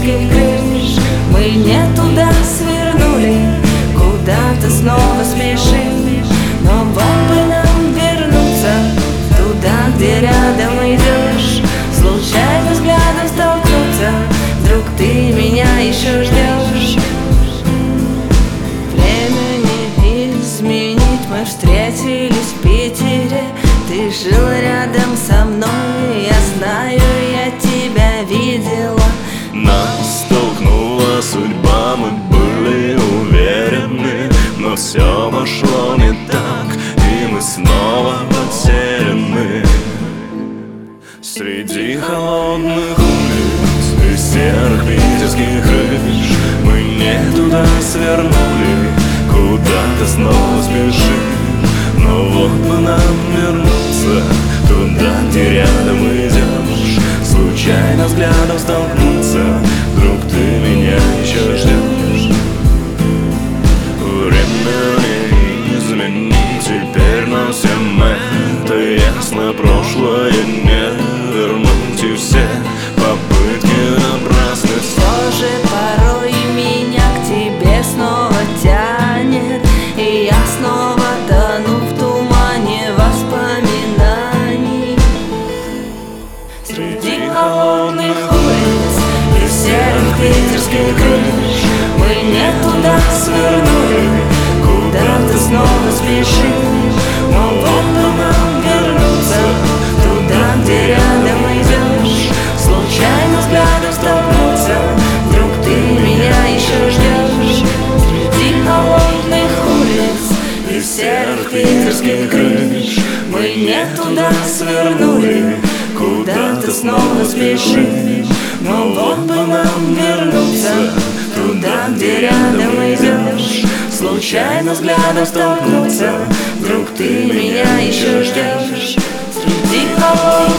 питерских крыш. Мы не туда свернули, куда-то снова спешим, но вот бы нам вернуться туда, где рядом идешь. Случайно взглядом столкнуться, вдруг ты меня еще ждешь. Время не изменить, мы встретились в Питере. Ты жил рядом со мной, я знаю, я тебя видела. Нас столкнула судьба, мы были уверены, но все пошло не так, и мы снова потеряны. Среди холодных улиц и серых питерских крыш мы не туда свернули, куда-то снова спешим, но вот бы нам вернуться туда, где рядом идешь. Случайно взглядом столкнуться, вдруг ты меня еще ждешь. Время не изменить теперь, но всем это ясно. Прошлое не вернуть, и все попытки напрасны. Все же порой меня к тебе снова тянет, и я снова тону в тумане воспоминаний. Среди холодных улиц и серых питерских крыш мы не туда свернули, куда-то снова спешим, но вот бы нам вернуться туда, где рядом идешь. Случайно взглядом столкнуться, вдруг ты меня еще ждешь. Среди холодных улиц и серых питерских крыш мы не туда свернули, куда-то снова спешим, но вот бы нам вернуться туда, где рядом идешь. Случайно взглядом столкнуться, вдруг ты меня еще ждешь. Среди холодных